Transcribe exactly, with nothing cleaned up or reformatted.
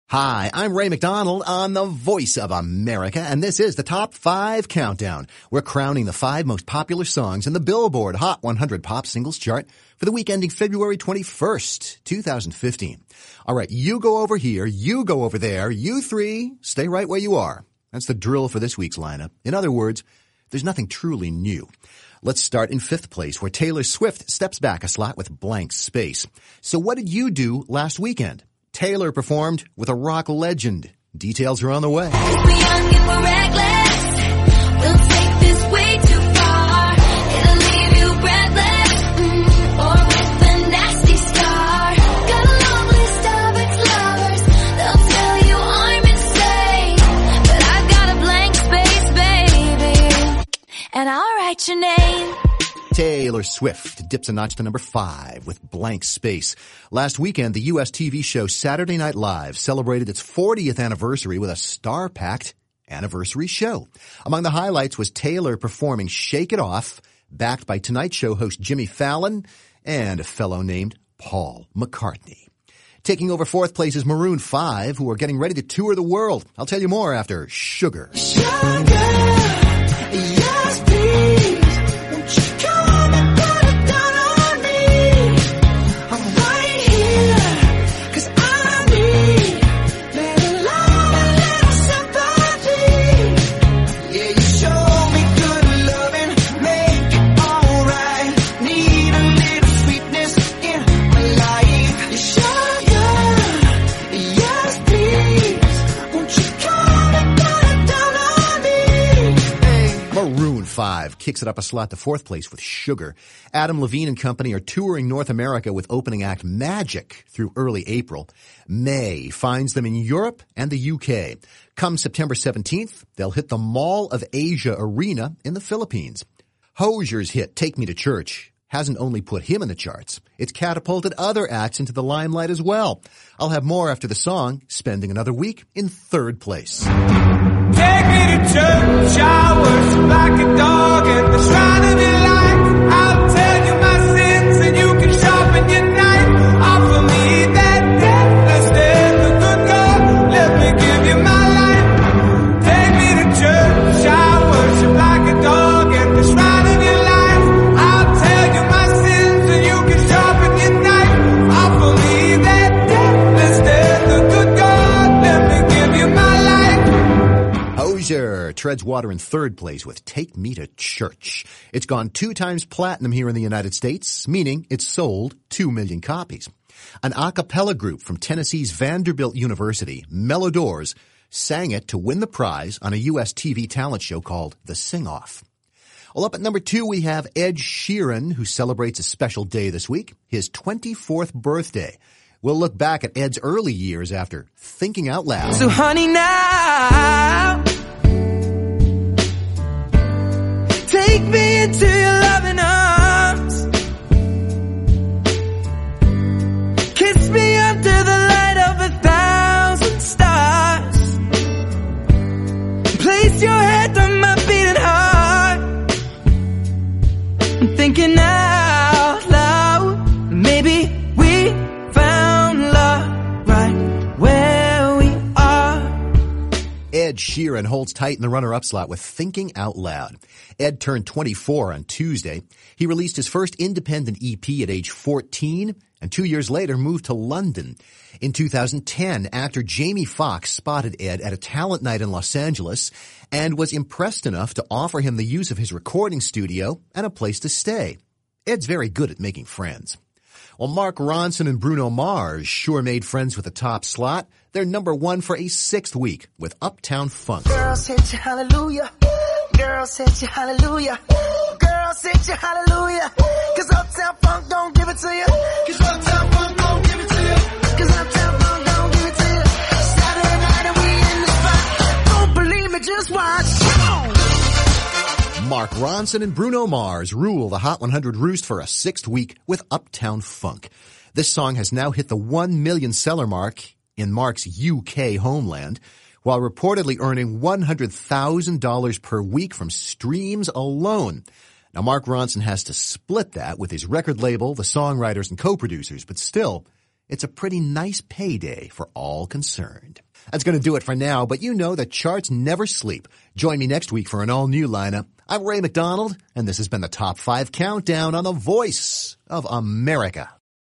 Hi, I'm Ray McDonald on the Voice of America, and this is the Top five Countdown. We're crowning the five most popular songs in the Billboard Hot one hundred Pop Singles Chart for the week ending February twenty-first, twenty fifteen. All right, you go over here, you go over there, you three stay right where you are. That's the drill for this week's lineup. In other words, there's nothing truly new. Let's start in fifth place, where Taylor Swift steps back a slot with Blank Space. So what did you do last weekend? Taylor performed with a rock legend. Details are on the way. We're young and we're reckless. We'll take this way too far. It'll leave you breathless, mm, or with a nasty scar. Got a long list of ex-lovers. They'll tell you I'm insane, but I've got a blank space, baby, and I'll write your name. Taylor Swift dips a notch to number five with Blank Space. Last weekend, the U S T V show Saturday Night Live celebrated its fortieth anniversary with a star-packed anniversary show. Among the highlights was Taylor performing Shake It Off, backed by Tonight Show host Jimmy Fallon and a fellow named Paul McCartney. Taking over fourth place is Maroon five, who are getting ready to tour the world. I'll tell you more after Sugar. Sugar, yes please. five kicks it up a slot to fourth place with Sugar. Adam Levine and company are touring North America with opening act Magic through early April. May finds them in Europe and the U K. Come September seventeenth, they'll hit the Mall of Asia Arena in the Philippines. Hozier's hit Take Me to Church hasn't only put him in the charts, it's catapulted other acts into the limelight as well. I'll have more after the song, spending another week in third place. Take me to church, I worship like a dog at the shrine of your life. I'll tell you my sins and you can sharpen your knife. Offer me that deathless death, the good God, let me give you my life. Take me to church, I worship like a dog at the shrine of your life. I'll tell you my sins and you can sharpen your knife. Offer me that deathless death, the good God, let me give you my life. Hozier treads water in third place with Take Me to Church. It's gone two times platinum here in the United States, meaning it's sold two million copies. An a cappella group from Tennessee's Vanderbilt University, Melodors, sang it to win the prize on a U S T V talent show called The Sing-Off. Well, up at number two, we have Ed Sheeran, who celebrates a special day this week, his twenty-fourth birthday. We'll look back at Ed's early years after Thinking Out Loud. So honey now, take me into your loving arms. Kiss me under the light of a thousand stars. Place your head on my beating heart. I'm thinking out loud, maybe we found love right where we are. Ed Sheeran holds tight in the runner-up slot with Thinking Out Loud. Ed turned twenty-four on Tuesday. He released his first independent E P at age fourteen, and two years later moved to London. In two thousand ten, actor Jamie Foxx spotted Ed at a talent night in Los Angeles and was impressed enough to offer him the use of his recording studio and a place to stay. Ed's very good at making friends. Well, Mark Ronson and Bruno Mars sure made friends with the top slot. They're number one for a sixth week with Uptown Funk. Girls hit you hallelujah. Girls hit you hallelujah. Girls hit you hallelujah. Cause Uptown Funk don't give it to you. Cause Uptown Funk don't give it to you. Cause Uptown Funk don't give it to you. Saturday night and we in the spot. Don't believe me, just watch. Mark Ronson and Bruno Mars rule the Hot one hundred Roost for a sixth week with Uptown Funk. This song has now hit the one million seller mark in Mark's U K homeland, while reportedly earning one hundred thousand dollars per week from streams alone. Now, Mark Ronson has to split that with his record label, the songwriters and co-producers, but still, it's a pretty nice payday for all concerned. That's going to do it for now, but you know that charts never sleep. Join me next week for an all-new lineup. I'm Ray McDonald, and this has been the Top five Countdown on the Voice of America.